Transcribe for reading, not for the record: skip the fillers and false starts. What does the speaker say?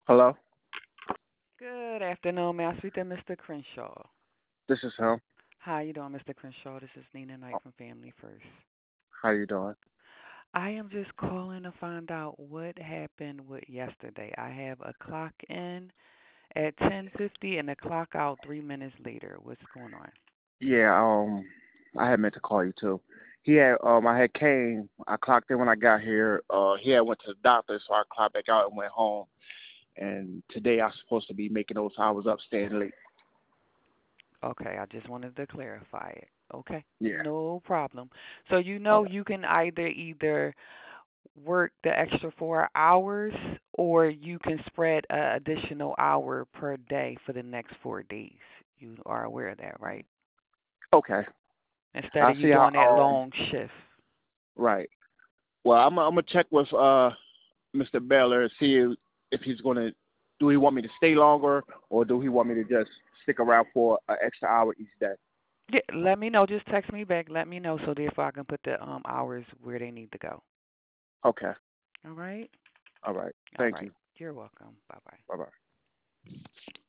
Hello, Good afternoon, may I speak to Mr. Crenshaw? this is him. How you doing, Mr. Crenshaw? This is Nina Knight from Family First. How you doing? I am just calling to find out what happened with yesterday. I have a clock in at 10:50 and a clock out 3 minutes later. What's going on? Yeah, I had meant to call you too. I had came. I clocked in when I got here. He had went to the doctor, so I clocked back out and went home. And today I was supposed to be making those hours up, staying late. Okay, I just wanted to clarify it. Okay, Yeah. no problem. So All right. you can either work the extra 4 hours or you can spread an additional hour per day for the next 4 days. You are aware of that, right? Okay. Instead I of you see how. doing that long shift. Right. Well, I'm gonna check with Mr. Baylor and see if he's gonna. Do he want me to stay longer, or do he want me to just stick around for an extra hour each day? Yeah, let me know. Just text me back. Let me know so therefore I can put the hours where they need to go. Okay. All right? All right. All Thank right. you. You're welcome. Bye bye. Bye bye.